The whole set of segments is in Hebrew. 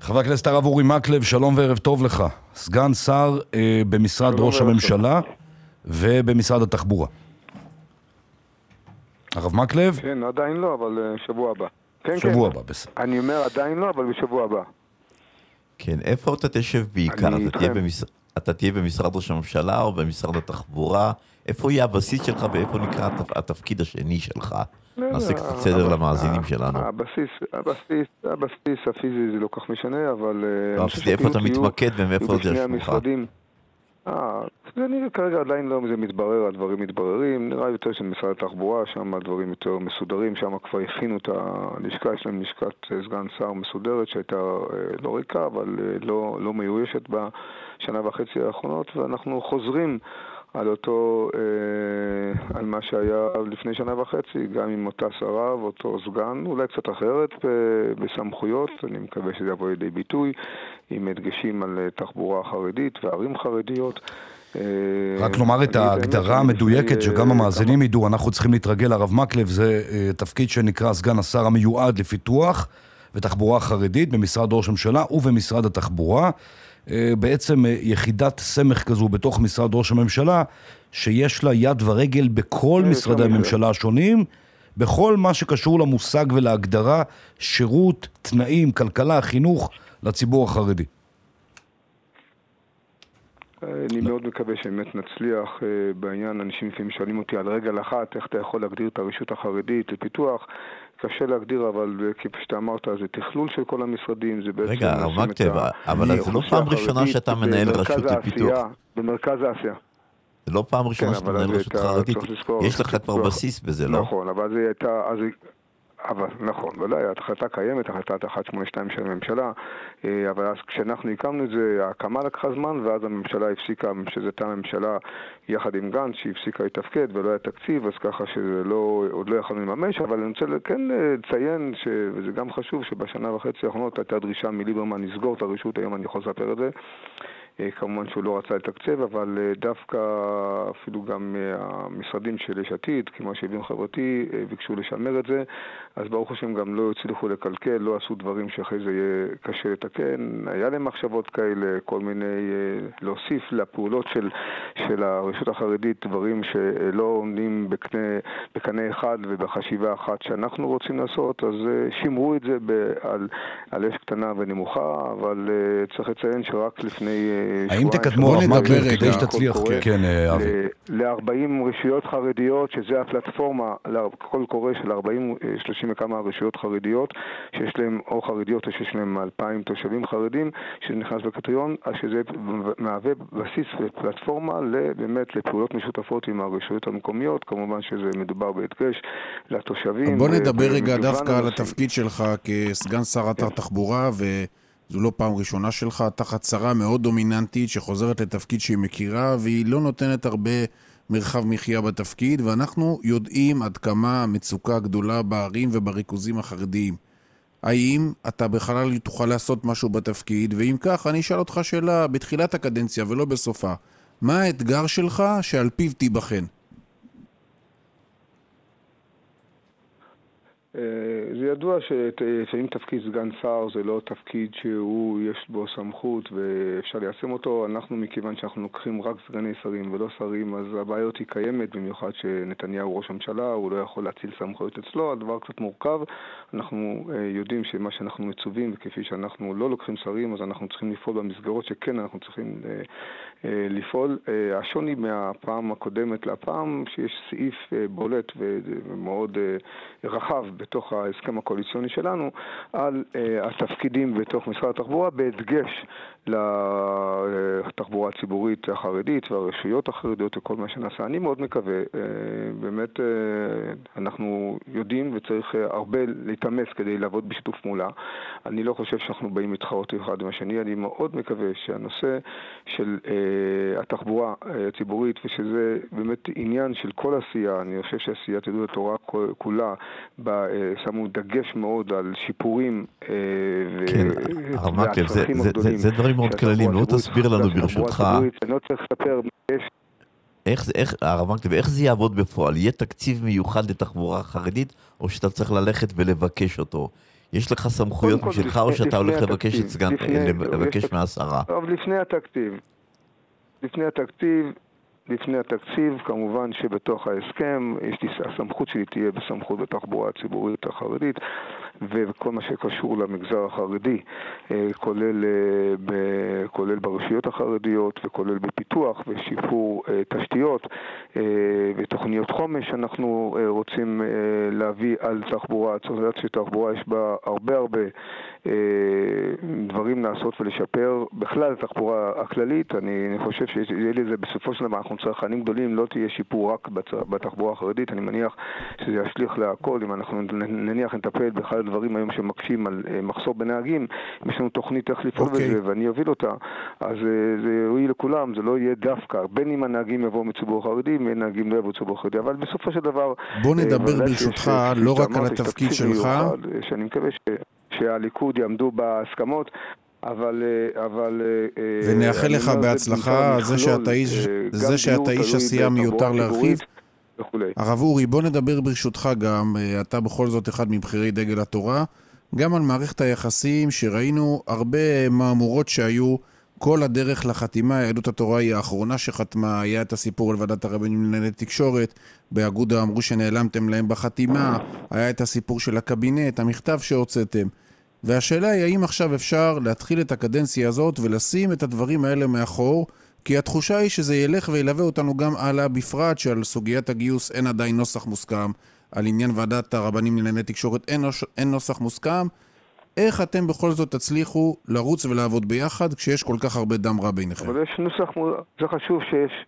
חבר הכנסת הרב אורי מקלב, שלום וערב טוב לך. סגן שר במשרד ראש הממשלה ובמשרד התחבורה. הרב מקלב? כן, עדיין לא, אבל שבוע הבא. כן, שבוע כן. הבא, בסדר. אני אומר עדיין לא, אבל בשבוע הבא. כן, איפה אתה תשב בעיקר? אתה תהיה במשרד ראש הממשלה או במשרד התחבורה? איפה יהיה הבסיס שלך ואיפה נקרא התפקיד השני שלך? נעשה קצת סדר למאזינים שלנו. הבסיס הפיזי זה לא כך משנה, אבל... איפה אתה מתמקד ומאיפה זה השלוחה? זה נראה כרגע עדיין לא, זה מתברר, הדברים מתבררים, נראה יותר של משרד התחבורה, שם הדברים יותר מסודרים, שם כבר הכינו את הלשכה, יש להם לשכת סגן שר מסודרת שהייתה לא ריקה, אבל לא מיואשת בשנה וחצי האחרונות, ואנחנו חוזרים על מה שהיה לפני שנה וחצי, גם עם אותה שרה ואותו סגן, אולי קצת אחרת בסמכויות, אני מקווה שזה יבוא לידי ביטוי, עם הדגשים על תחבורה חרדית וערים חרדיות. רק נאמר את ההגדרה המדויקת שגם המאזינים ידעו, אנחנו צריכים להתרגל, הרב מקלב, זה תפקיד שנקרא סגן השר המיועד לפיתוח ותחבורה חרדית במשרד ראש הממשלה ובמשרד התחבורה. בעצם יחידת סמך כזו בתוך משרד ראש הממשלה, שיש לה יד ורגל בכל משרדי הממשלה השונים, בכל מה שקשור למושג ולהגדרה, שירות, תנאים, כלכלה, חינוך לציבור החרדי. אני מאוד מקווה שבאמת נצליח בעניין. אנשים לפעמים שואלים אותי על רגל אחת, איך אתה יכול להגדיר את הרשות החרדית לפיתוח? קשה להגדיר, אבל כפי שאתה אמרת, זה תכלול של כל המשרדים, זה בעצם... רגע, הרב מקלב, אבל זה לא פעם ראשונה שאתה מנהל רשות לפיתוח. במרכז העשייה. זה לא פעם ראשונה שאתה מנהל רשות חרדית. יש לך כבר בסיס בזה, לא? נכון, אבל זה הייתה... אבל נכון, ולא, ההחלטה קיימת, החלטת 182 של הממשלה, אבל אז כשאנחנו הקמנו את זה, ההקמה לקחה זמן, ואז הממשלה הפסיקה, שזו הייתה הממשלה יחד עם גנץ, שהפסיקה לתפקד ולא היה תקציב, אז ככה שעוד לא יכולנו לממש, אבל אני רוצה כן לציין, וזה גם חשוב, שבשנה וחצי האחרונות הייתה דרישה מליברמן לסגור את הרשות, היום אני יכול לספר את זה, כמובן שהוא לא רצה לתקצב, אבל דווקא אפילו גם המשרדים של יש עתיד, כמו שוויון חברתי, ביקשו לשמר את זה, אז ברוך השם גם לא הצליחו לקלקל, לא עשו דברים שאחרי זה יהיה קשה לתקן, היה להם מחשבות כאלה, כל מיני, להוסיף לפעולות של הרשות החרדית, דברים שלא עומדים בקנה אחד ובחשיבה אחת שאנחנו רוצים לעשות, אז שימרו את זה על אש קטנה ונמוכה, אבל צריך לציין שרק לפני האם תקדמו הרב מקלב כדי שתצליח? כן, אבי. ל-40 רשויות חרדיות, שזה הפלטפורמה, קול קורא של 30 וכמה רשויות חרדיות, שיש להם או חרדיות או שיש להם 2,000 תושבים חרדים, שנכנס בקריטריון, אז שזה מהווה בסיס ופלטפורמה באמת לפעולות משותפות עם הרשויות המקומיות, כמובן שזה מדובר בהדגש לתושבים. בוא נדבר רגע דווקא על התפקיד שלך כסגן שר התחבורה, זו לא פעם ראשונה שלך, תחת שרה מאוד דומיננטית שחוזרת לתפקיד שהיא מכירה, והיא לא נותנת הרבה מרחב מחיה בתפקיד, ואנחנו יודעים עד כמה מצוקה גדולה בערים ובריכוזים החרדיים. האם אתה בכלל תוכל לעשות משהו בתפקיד? ואם כך, אני אשאל אותך שאלה בתחילת הקדנציה ולא בסופה. מה האתגר שלך שעל פיו תיבחן? זה ידוע שלפעמים תפקיד סגן שר זה לא תפקיד שהוא יש בו סמכות ואפשר ליישם אותו. אנחנו מכיוון שאנחנו לוקחים רק סגני שרים ולא שרים, אז הבעיות היא קיימת, במיוחד שנתניהו ראש הממשלה, הוא לא יכול להציל סמכויות אצלו, הדבר קצת מורכב. אנחנו יודעים שמה שאנחנו מצווים, וכפי שאנחנו לא לוקחים שרים, אז אנחנו צריכים לפעול במסגרות שכן אנחנו צריכים לפעול. השוני מהפעם הקודמת לפעם, שיש סעיף בולט ומאוד רחב בתוך ההסכם הקואליציוני שלנו על התפקידים בתוך משרד התחבורה, בהדגש לתחבורה הציבורית החרדית והרשויות החרדיות וכל מה שנעשה. אני מאוד מקווה, באמת אנחנו יודעים וצריך הרבה להתאמץ כדי לעבוד בשיתוף מולה. אני לא חושב שאנחנו באים להתחרות אחד עם השני, אני מאוד מקווה שהנושא של התחבורה הציבורית, ושזה באמת עניין של כל עשייה, אני חושב שעשיית יהדות התורה כולה, שמו דגש מאוד על שיפורים והצרכים הגדולים. זה דברים מאוד כלליים, לא תסביר לנו ברשותך. אני לא צריך לספר, הרב מקלב, איך זה יעבוד בפועל? יהיה תקציב מיוחד לתחבורה חרדית, או שאתה צריך ללכת ולבקש אותו? יש לך סמכויות משלך, או שאתה הולך לבקש מהשרה? טוב, לפני התקציב, כמובן שבתוך ההסכם, הסמכות שלי תהיה בסמכות בתחבורה הציבורית החרדית, וכל מה שקשור למגזר החרדי, כולל ברשויות החרדיות, וכולל בפיתוח ושיפור תשתיות ותוכניות חומש, אנחנו רוצים להביא על תחבורה. צריך לדעת שתחבורה יש בה הרבה דברים לעשות ולשפר. בכלל התחבורה הכללית, אני חושב שיהיה לזה בסופו של דבר, אנחנו צרכנים גדולים, לא תהיה שיפור רק בתחבורה החרדית. אני מניח שזה ישליך להכל. אם אנחנו נניח נטפל בכלל הדברים היום שמקשים על מחסור בנהגים, יש לנו תוכנית איך לפעול בזה, ואני אוביל אותה, אז זה יועיל לכולם, זה לא יהיה דווקא, בין אם הנהגים יבואו מציבור חרדי, בין נהגים לא יבואו מציבור חרדי, אבל בסופו של דבר... בוא נדבר ברשותך לא רק על התפקיד שלך, שאני מקווה שהליכוד יעמדו בהסכמות, אבל ונאחל לך בהצלחה. זה שאתה איש עשייה מיותר להרחיב. הרב אורי, בוא נדבר ברשותך גם, אתה בכל זאת אחד מבחירי דגל התורה, גם על מערכת היחסים שראינו הרבה מהמורות שהיו כל הדרך לחתימה. יהדות התורה היא האחרונה שחתמה, היה את הסיפור על ועדת הרבנים לענייני תקשורת, באגודה אמרו שנעלמתם להם בחתימה, היה את הסיפור של הקבינט, המכתב שהוצאתם. והשאלה היא, האם עכשיו אפשר להתחיל את הקדנציה הזאת ולשים את הדברים האלה מאחור, כי התחושה היא שזה ילך וילווה אותנו גם הלאה, בפרט שעל סוגיית הגיוס אין עדיין נוסח מוסכם, על עניין ועדת הרבנים לענייני תקשורת אין נוסח מוסכם. איך אתם בכל זאת תצליחו לרוץ ולעבוד ביחד כשיש כל כך הרבה דם רע ביניכם? אבל יש נוסח, זה חשוב שיש...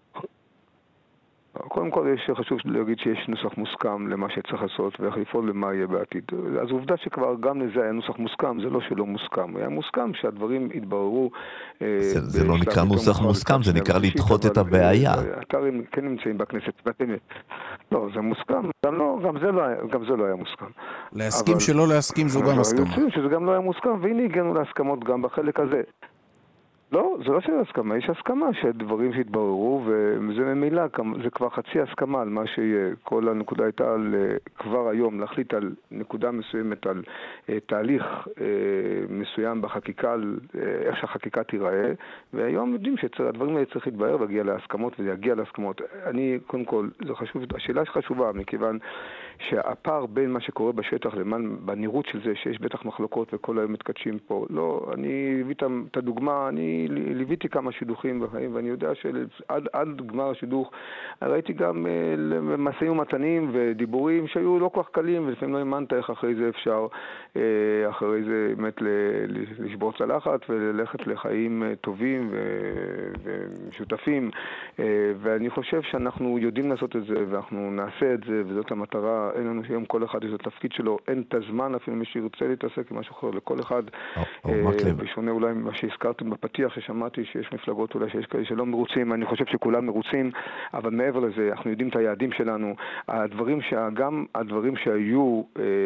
קודם כל חשוב להגיד שיש נוסח מוסכם למה שצריך לעשות ואיך לפעול למה יהיה בעתיד. אז עובדה שכבר גם לזה היה נוסח מוסכם, זה לא שלא מוסכם. היה מוסכם שהדברים התבררו... זה לא נקרא נוסח מוסכם, זה נקרא לדחות את הבעיה. אתרים כן נמצאים בכנסת, באמת. לא, זה מוסכם, גם זה לא היה מוסכם. להסכים שלא להסכים זו גם הסכמה. שזה גם לא היה מוסכם, והנה הגענו להסכמות גם בחלק הזה. לא, זה לא של הסכמה, יש הסכמה שדברים שהתבררו, וזה ממילא, זה כבר חצי הסכמה על מה שיהיה. כל הנקודה הייתה כבר היום להחליט על נקודה מסוימת, על תהליך מסוים בחקיקה, איך שהחקיקה תיראה, והיום יודעים שהדברים האלה צריך להתברר ולהגיע להסכמות, וזה יגיע להסכמות. אני, קודם כל, השאלה שחשובה, מכיוון שהפער בין מה שקורה בשטח בנראות של זה, שיש בטח מחלוקות וכל היום מתקדשים פה. לא, אני הביא את הדוגמה, אני ליוויתי כמה שידוכים בחיים, ואני יודע שעד גמר השידוך ראיתי גם מסעים ומתנים ודיבורים שהיו לא כל כך קלים, ולפעמים לא האמנת איך אחרי זה אפשר, אחרי זה באמת לשבור צלחת וללכת לחיים טובים ומשותפים, ואני חושב שאנחנו יודעים לעשות את זה, ואנחנו נעשה את זה, וזאת המטרה. אין לנו היום כל אחד יש את התפקיד שלו, אין את הזמן אפילו מי שירצה להתעסק עם משהו אחר, לכל אחד, בשונה אולי מה שהזכרתם בפתיח, ששמעתי שיש מפלגות אולי שיש כאלה שלא מרוצים, אני חושב שכולם מרוצים, אבל מעבר לזה, אנחנו יודעים את היעדים שלנו, גם הדברים שהיו,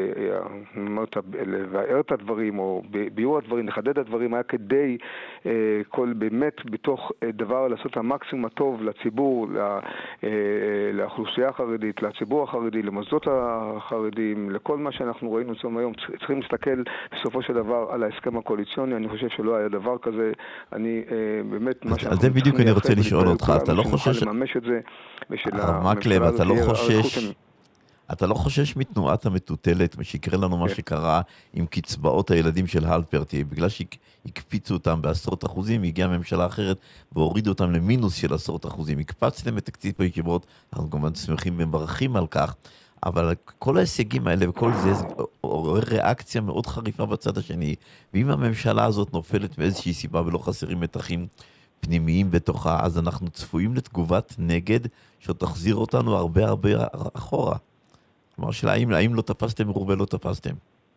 לבאר את הדברים, או ביור הדברים, לחדד הדברים, היה כדי באמת בתוך דבר לעשות המקסימום הטוב לציבור, לאוכלוסייה החרדית, לציבור החרדי, למוסדות החרדים, לכל מה שאנחנו ראינו היום. צריכים להסתכל בסופו של דבר על ההסכם הקואליציוני, אני חושב שלא היה דבר כזה. אני באמת... על זה בדיוק אני רוצה לשאול אותך, אתה לא חושש... מקלב, אתה לא חושש מתנועת המטוטלת, שיקרה לנו מה שקרה עם קצבאות הילדים של הלפרטי, בגלל שהקפיצו אותם בעשרות אחוזים, הגיעה ממשלה אחרת והורידו אותם למינוס של עשרות אחוזים, הקפצתם את תקציב הישיבות, אנחנו כמובן שמחים ומברכים על כך, אבל כל ההישגים האלה וכל זה עורר ריאקציה מאוד חריפה בצד השני, ואם הממשלה הזאת נופלת מאיזושהי סיבה ולא חסרים מתחים פנימיים בתוכה, אז אנחנו צפויים לתגובת נגד שתחזיר אותנו הרבה אחורה. כלומר, שאלה, האם לא תפסתם מרובה לא תפסתם?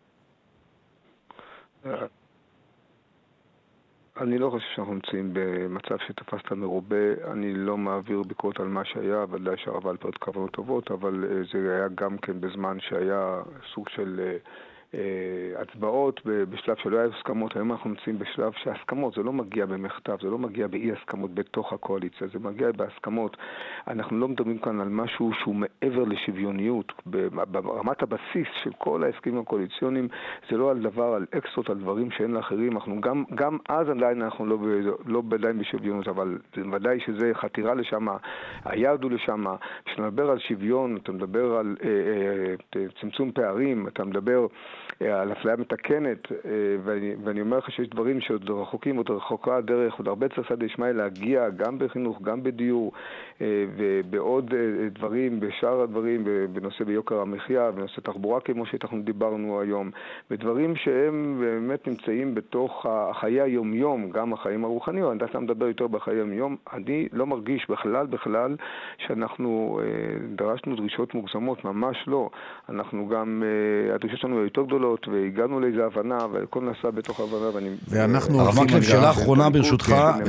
אני לא חושב שאנחנו נמצאים במצב שתפסת מרובה. אני לא מעביר ביקורת על מה שהיה, ודאי שהרב הלפרט כוונות טובות, אבל זה היה גם כן בזמן שהיה סוג של הצבעות בשלב שלא היה הסכמות. היום אנחנו נמצאים בשלב שההסכמות, זה לא מגיע במכתב, זה לא מגיע באי הסכמות בתוך הקואליציה, זה מגיע בהסכמות. אנחנו לא מדברים כאן על משהו שהוא מעבר לשוויוניות. ברמת הבסיס של כל ההסכמים הקואליציוניים, זה לא על דבר, על אקסטרות, על דברים שאין לאחרים. אנחנו גם אז עדיין אנחנו לא עדיין בשוויוניות, אבל ודאי שזה חתירה לשם, היעד הוא לשם. כשאתה מדבר על שוויון, אתה מדבר על צמצום פערים, אתה מדבר על אפליה מתקנת, ואני אומר לך שיש דברים שעוד רחוקים, עוד רחוקה הדרך, עוד הרבה צריך סעד ישמעאל להגיע, גם בחינוך, גם בדיור, ובעוד דברים, בשאר הדברים, בנושא ביוקר המחיה, בנושא תחבורה כמו שאנחנו דיברנו היום, ודברים שהם באמת נמצאים בתוך החיי היום-יום, גם החיים הרוחניים, אני דווקא מדבר יותר בחיי היום-יום, אני לא מרגיש בכלל שאנחנו דרשנו דרישות מוגזמות, ממש לא. אנחנו גם, הדרישות שלנו היו יותר גדולות, והגענו לאיזו הבנה, והכל נעשה בתוך הבנה, ואנחנו... הרב מקלב, שאלה אחרונה ברשותך.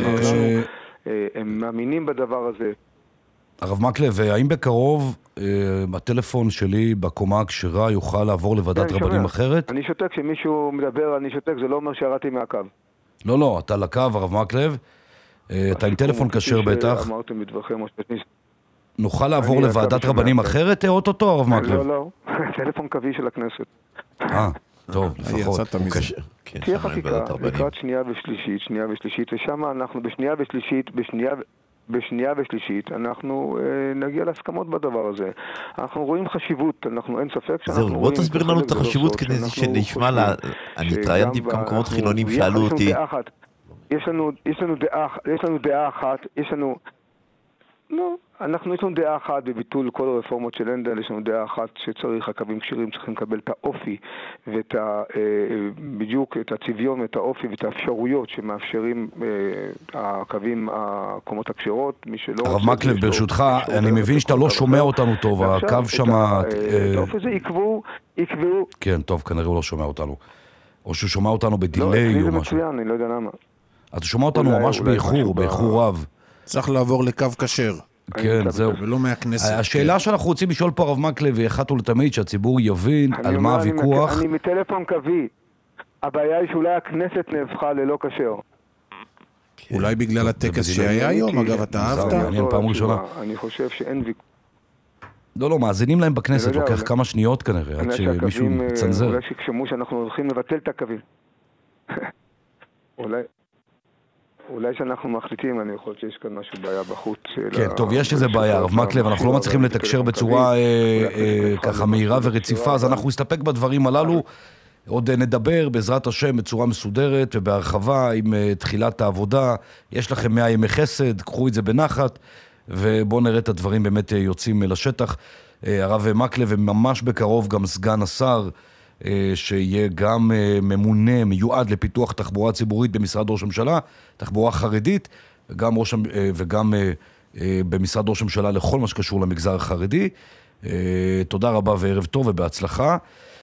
הם מאמינים בדבר הזה. הרב מקלב, האם בקרוב הטלפון שלי בקומה הכשרה יוכל לעבור לוועדת רבנים אחרת? אני שותק, כשמישהו מדבר, אני שותק, זה לא אומר שירדתי מהקו. לא, אתה לקו, הרב מקלב. אתה עם טלפון כשר בטח. אמרתם בדברכם, נוכל לעבור לוועדת רבנים אחרת, אוטוטו, הרב מקלב? לא, טלפון קווי של הכנסת. טוב, לפחות. תהיה חקיקה לקראת שנייה ושלישית, ושם אנחנו בשנייה ושלישית אנחנו נגיע להסכמות בדבר הזה. אנחנו רואים חשיבות, אין ספק שאנחנו רואים... בוא תסביר לנו את החשיבות כדי שנשמע לה... אני התראיינתי במקומות חילונים, שאלו אותי... יש לנו דעה אחת, יש לנו דעה אחת בביטול כל הרפורמות של הנדל, יש לנו דעה אחת שצריך, הקווים כשרים צריכים לקבל את האופי ואת בדיוק את הצביון, את האופי ואת האפשרויות שמאפשרים הקווים, הקומות הכשרות, מי שלא... הרב מקלב, ברשותך, אני מבין שאתה לא שומע אותנו טוב, הקו שם... את האופי זה יקבעו... כן, טוב, כנראה הוא לא שומע אותנו. או שהוא שומע אותנו בדיליי או משהו. לא, זה מצוין, אני לא יודע למה. אתה שומע אותנו ממש באיחור רב. צריך לעבור לקו כשר. כן, זהו. ולא מהכנסת. השאלה שאנחנו רוצים לשאול פה, הרב מקלב, היא אחת ולתמיד, שהציבור יבין על מה הוויכוח. אני מטלפון קווי. הבעיה היא שאולי הכנסת נהפכה ללא כשר. אולי בגלל הטקס שהיה היום, אגב, אתה אהבת? מעניין, פעם ראשונה. אני חושב שאין ויכוח. לא, מאזינים להם בכנסת, לוקח כמה שניות כנראה, עד שמישהו מצנזר. אולי שכשמו שאנחנו הולכים לבטל את הקווים. אולי שאנחנו מחליטים, אני יכול שיש כאן משהו בעיה בחוץ. כן, טוב, יש איזה בעיה, הרב מקלב, אנחנו לא מצליחים לתקשר בצורה ככה מהירה ורציפה, אז אנחנו נסתפק בדברים הללו, עוד נדבר בעזרת השם בצורה מסודרת ובהרחבה עם תחילת העבודה, יש לכם 100 ימי חסד, קחו את זה בנחת, ובואו נראה את הדברים באמת יוצאים לשטח. הרב מקלב, וממש בקרוב גם סגן השר, שיהיה גם ממונה, מיועד לפיתוח תחבורה ציבורית במשרד ראש הממשלה, תחבורה חרדית, וגם במשרד ראש הממשלה לכל מה שקשור למגזר החרדי. תודה רבה וערב טוב ובהצלחה.